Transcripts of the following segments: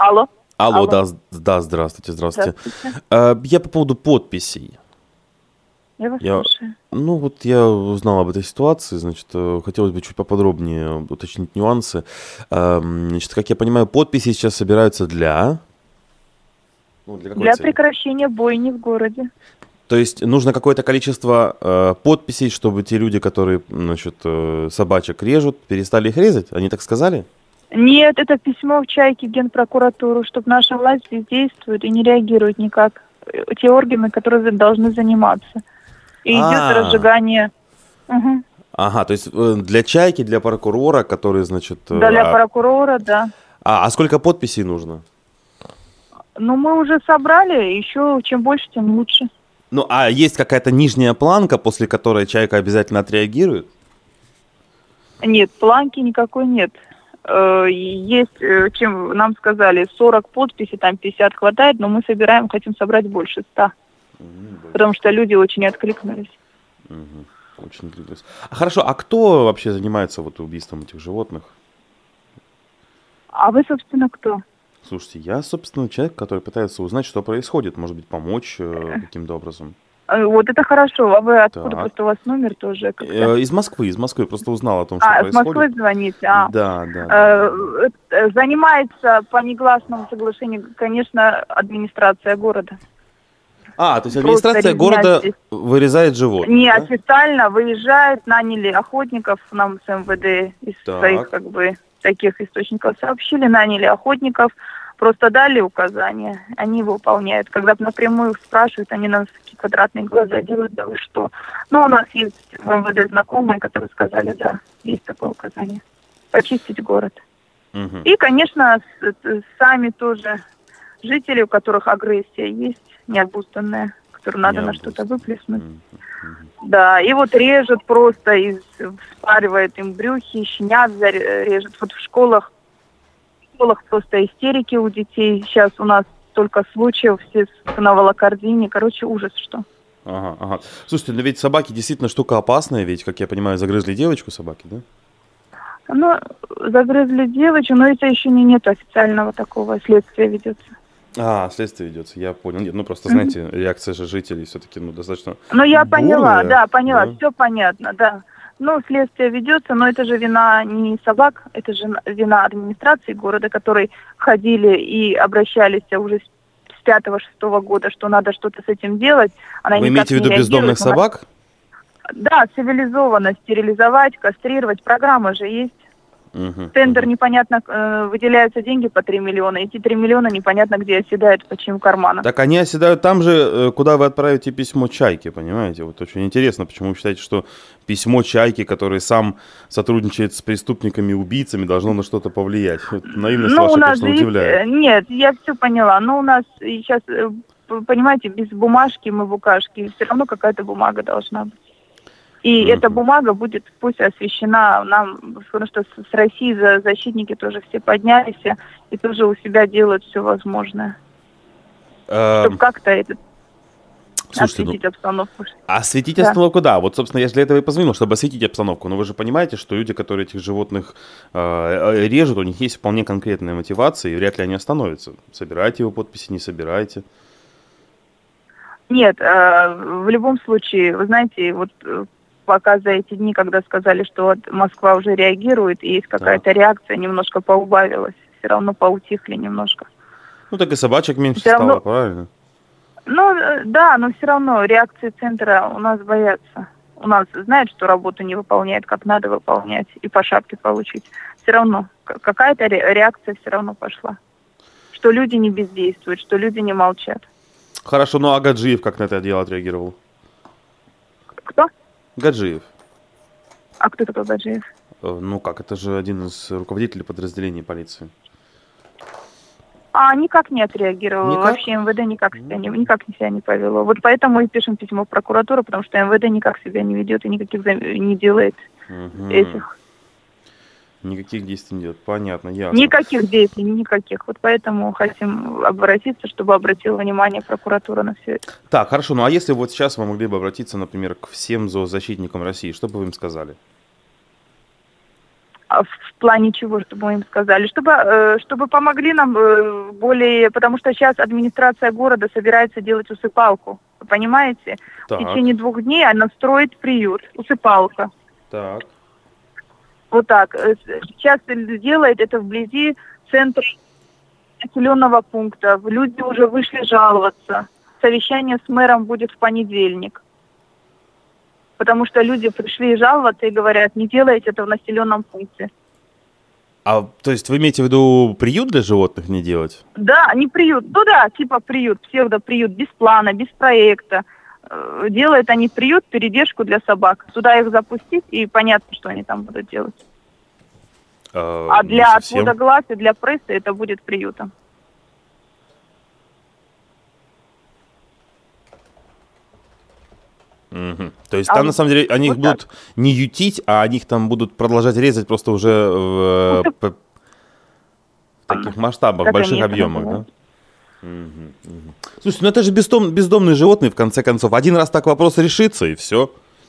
Алло. Алло, Алло. да, да, здравствуйте, здравствуйте. Здравствуйте. Я по поводу подписей. Я вас Я, слушаю. ну вот я узнал об этой ситуации, значит, хотелось бы чуть поподробнее уточнить нюансы. Значит, как я понимаю, подписи сейчас собираются для какой Для цели? прекращения бойни в городе. То есть нужно какое-то количество подписей, чтобы те люди, которые, значит, собачек режут, перестали их резать? Они так сказали? Нет, это письмо в Чайке в Генпрокуратуру, чтобы наша власть бездействует и не реагирует никак. Те органы, которые должны заниматься. И идет А, разжигание. Мгм. ага, то есть для чайки, для прокурора, который, значит, Да, для прокурора, да. а сколько подписей нужно? Но мы уже собрали, еще чем больше, тем лучше. Ну, а есть какая-то нижняя планка, после которой чайка обязательно отреагирует? Нет, планки никакой нет. Есть, чем нам сказали, 40 подписей, там 50 хватает, но мы собираем, хотим собрать больше 100. Потому что люди очень откликнулись. Мгм. Очень интересно. Хорошо, а кто вообще занимается вот убийством этих животных? А вы, собственно, кто? Слушайте, я, собственно, человек, который пытается узнать, что происходит, может быть, помочь каким-то образом. Вот это хорошо. А вы откуда? Так. Просто у вас номер тоже как-то. Из Москвы, просто узнал о том, что С Москвы происходит. звоните? Да, да, да, да, да. Занимается по негласному соглашению, конечно, администрация города. А, то есть Просто администрация резня города здесь. вырезает животных, да? Неофициально выезжают, наняли охотников, нам с МВД из своих, Так. как бы, таких источников сообщили, наняли охотников, просто дали указания, они выполняют. Когда напрямую спрашивают, они нас такие квадратные глаза делают, да вы что? Ну, у нас есть в МВД знакомые, которые сказали, да, есть такое указание, почистить город. Мгм. И, конечно, сами тоже жители, у которых агрессия есть, необузданная, которую надо на что-то Необузданно. выплеснуть. Мгм, мгм. Да, и вот режет просто, вспаривает им брюхи, щенят режет. Вот в школах просто истерики у детей. Сейчас у нас столько случаев, все на волокордине. Короче, ужас что. Ага, ага. Слушайте, но ведь собаки действительно штука опасная, ведь, как я понимаю, загрызли девочку собаки, да? Ну, загрызли девочку, но это еще нет официального такого, следствия ведется. А, следствие ведется, я понял. Нет, ну просто, Мгм. знаете, реакция же жителей все-таки, ну, достаточно Ну, я поняла, бурная, да, поняла, да? все понятно, да. Ну, следствие ведется, но это же вина не собак, это же вина администрации города, которые ходили и обращались уже с 5-6 года, что надо что-то с этим делать. Она Вы никак имеете в не виду бездомных реагирует. собак? Да, цивилизованно стерилизовать, кастрировать, программа же есть. Мгм, Тендер мгм. непонятно, выделяются деньги по 3 миллиона, эти 3 миллиона непонятно где оседают, по чьим карманам. Так они оседают там же, куда вы отправите письмо Чайке, понимаете? Вот очень интересно, почему вы считаете, что письмо Чайки, который сам сотрудничает с преступниками и убийцами, должно на что-то повлиять? Вот наивность Ну, у ваша, нас же конечно, есть... удивляет. Нет, я все поняла. Но у нас сейчас, понимаете, без бумажки мы букашки. Все равно какая-то бумага должна быть. И эта Мгм. бумага будет пусть освещена нам, потому что с России защитники тоже все поднялись и тоже у себя делают все возможное, чтобы Эм, как-то Слушайте, ну, осветить обстановку. осветить Да. обстановку, да. Вот, собственно, я же для этого и позвонил, чтобы осветить обстановку. Но вы же понимаете, что люди, которые этих животных режут, у них есть вполне конкретная мотивация, и вряд ли они остановятся. Собирайте вы подписи, не собирайте. Нет, в любом случае, вы знаете, вот пока за эти дни, когда сказали, что вот Москва уже реагирует, и есть Так. какая-то реакция, немножко поубавилась, все равно поутихли немножко. Ну, так и собачек меньше Все стало, равно, правильно? ну да, но все равно реакции центра у нас боятся. У нас знают, что работу не выполняет, как надо выполнять, и по шапке получить. Все равно какая-то реакция все равно пошла. Что люди не бездействуют, что люди не молчат. Хорошо, ну а Гаджиев как на это дело отреагировал? Кто? Гаджиев. А кто такой Гаджиев? Ну как, это же один из руководителей подразделений полиции. Никак не отреагировала. Никак? Вообще МВД никак себя не повело. Вот поэтому и пишем письмо в прокуратуру, потому что МВД никак себя не ведет и никаких не делает Мгм. этих. Никаких действий не делает. Понятно, ясно. Никаких действий, никаких. Вот поэтому хотим обратиться, чтобы обратила внимание прокуратура на все это. Так, хорошо, ну а если вот сейчас вы могли бы обратиться, например, к всем зоозащитникам России, что бы вы им сказали? А в плане чего, чтобы мы им сказали? Чтобы помогли нам более... Потому что сейчас администрация города собирается делать усыпалку. Вы понимаете? Так. В течение 2 дней она строит приют. Усыпалка. Так. Вот так. Сейчас делает это вблизи центра населенного пункта. Люди уже вышли жаловаться. Совещание с мэром будет в понедельник. Потому что люди пришли жаловаться и говорят, не делайте это в населенном пункте. А, то есть вы имеете в виду приют для животных не делать? Да, не приют. Ну да, типа приют, псевдоприют, без плана, без проекта. Делают они приют, передержку для собак. Туда их запустить, и понятно, что они там будут делать. А для отвода глаз и для прессы это будет приютом. Угу. То есть там на самом деле они вот их будут не ютить, а они их там будут продолжать резать просто уже в таких масштабах, в больших объемах, да? Угу. Слушайте, ну это же бездомные животные, в конце концов. Один раз так вопрос решится, и все.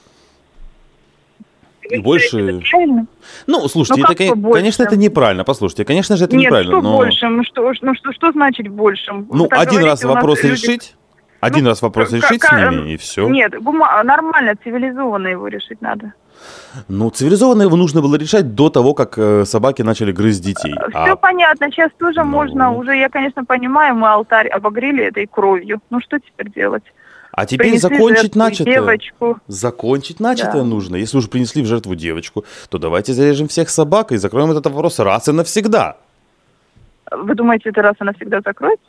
Больше... Это правильно? Ну, слушайте, это, конечно, это неправильно. Послушайте, конечно же, это Нет, неправильно. Что большим? Что значит большим? Ну, один раз вопрос решить. Один раз вопрос решить с ними, и все. Нет, нормально, цивилизованно его решить надо. Ну, цивилизованно его нужно было решать до того, как собаки начали грызть детей. Все понятно, сейчас тоже можно, уже я, конечно, понимаю, мы алтарь обогрели этой кровью. Ну, что теперь делать? А теперь принесли закончить начатое. Девочку. Закончить начатое нужно. Если уже принесли в жертву девочку, то давайте зарежем всех собак и закроем этот вопрос раз и навсегда. Вы думаете, это раз и навсегда закроется?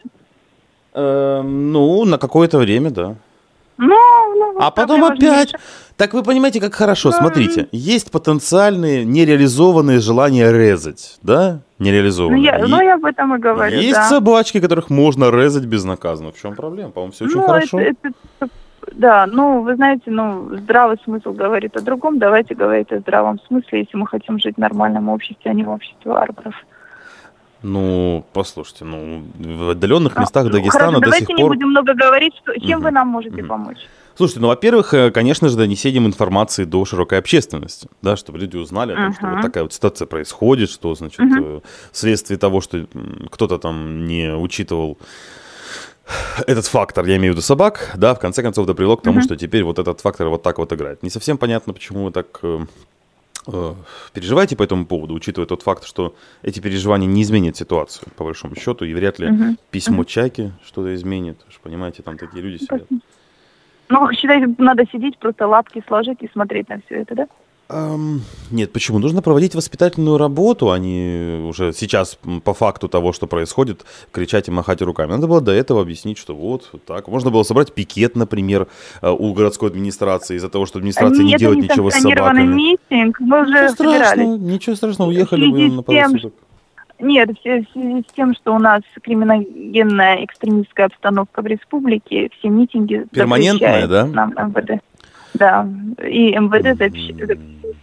Ну, на какое-то время, да. А потом опять... Так вы понимаете, как хорошо. Смотрите, есть потенциальные нереализованные желания резать, да? Нереализованные. Ну, я об этом и говорю, есть собачки, которых можно резать безнаказанно. В чем проблема? По-моему, все очень хорошо. Да, вы знаете, здравый смысл говорит о другом. Давайте говорить о здравом смысле, если мы хотим жить в нормальном обществе, а не в обществе варваров. Ну, послушайте, в отдаленных местах Дагестана до сих пор... Давайте не будем много говорить, чем вы нам можете помочь. Слушайте, во-первых, конечно же, донесением информации до широкой общественности, да, чтобы люди узнали о том, что вот такая вот ситуация происходит, что, значит, вследствие того, что кто-то там не учитывал этот фактор, я имею в виду собак, да, в конце концов, это привело к тому, что теперь вот этот фактор вот так вот играет. Не совсем понятно, почему вы так... переживаете по этому поводу, учитывая тот факт, что эти переживания не изменят ситуацию, по большому счету, и вряд ли письмо чайки что-то изменит. Вы же понимаете, там такие люди сидят. Считаете, надо сидеть, просто лапки сложить и смотреть на все это, да? Нет, почему? Нужно проводить воспитательную работу, а не уже сейчас по факту того, что происходит, кричать и махать руками. Надо было до этого объяснить, что вот так. Можно было собрать пикет, например, у городской администрации из-за того, что администрация не делает ничего с собаками. Митинг, мы уже собирались. Ничего страшного, уехали бы на пару суток. Нет, в связи с тем, что у нас криминогенная экстремистская обстановка в республике, все митинги перманентная, да? Нам МВД. Да, и МВД запрещает.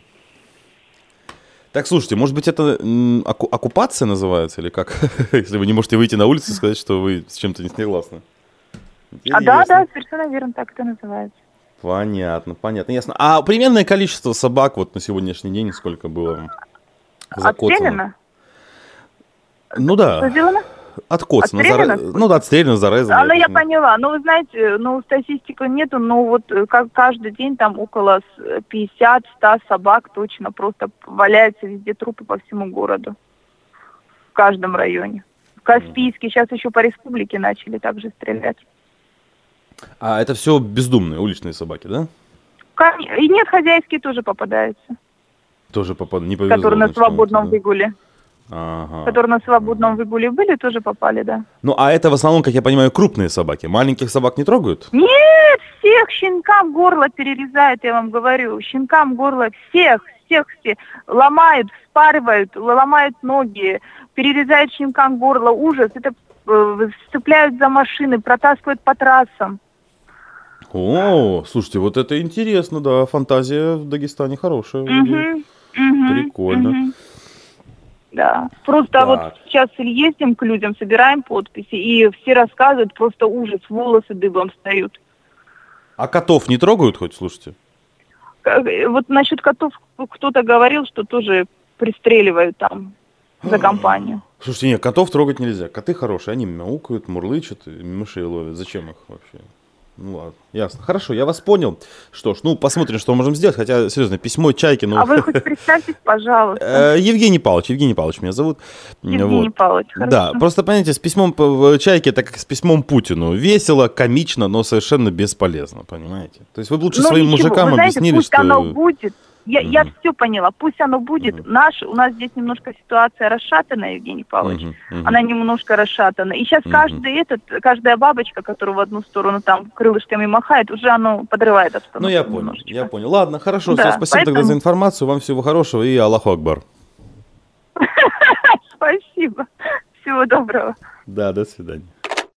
Так, слушайте, может быть, это оккупация называется, или как? Если вы не можете выйти на улицу и сказать, что вы с чем-то не согласны. Да, совершенно верно, так это называется. Понятно, ясно. А примерное количество собак вот на сегодняшний день сколько было закоцано? Отстрелено? Ну да. Что сделано? Откоцано. Отстрелено, зарезано. Я поняла. Вы знаете, статистики нету, но вот каждый день там около 50-100 собак точно просто валяются везде трупы по всему городу. В каждом районе. В Каспийске, сейчас еще по республике начали также стрелять. А это все бездумные уличные собаки, да? И нет, хозяйские тоже попадаются. Тоже не повезло. Которые на свободном выгуле. Ага. Которые на свободном выгуле были, тоже попали, да. Ну, а это в основном, как я понимаю, крупные собаки. Маленьких собак не трогают? Нет, всех щенкам горло перерезают, я вам говорю. Щенкам горло всех ломают, вспарывают, ломают ноги, перерезают щенкам горло. Ужас. Это сцепляют за машины, протаскивают по трассам. О, слушайте, вот это интересно, да. Фантазия в Дагестане хорошая. Прикольно. Да, просто вот сейчас ездим к людям, собираем подписи, и все рассказывают, просто ужас, волосы дыбом встают. А котов не трогают хоть, слушайте? Вот насчет котов кто-то говорил, что тоже пристреливают там за компанию. Слушайте, нет, котов трогать нельзя. Коты хорошие, они мяукают, мурлычут, и мышей ловят. Зачем их вообще? Ну ладно, ясно. Хорошо, я вас понял. Что ж, ну посмотрим, что можем сделать. Хотя, серьезно, письмо чайки. Ну... А вы хоть представьтесь, пожалуйста. Евгений Павлович меня зовут. Евгений Павлович, хорошо. Да, просто, понимаете, с письмом чайки, это как с письмом Путину. Весело, комично, но совершенно бесполезно, понимаете? То есть вы бы лучше своим ничего, мужикам вы знаете, объяснили, пусть что... оно будет. Я все поняла. Пусть оно будет. У нас здесь немножко ситуация расшатана, Евгений Павлович. Она немножко расшатана. И сейчас каждая бабочка, которая в одну сторону там крылышками махает, уже оно подрывает обстановку. Ну, я понял. Ладно, хорошо, да, все, спасибо тогда за информацию. Вам всего хорошего и Аллаху Акбар. Спасибо. Всего доброго. Да, до свидания.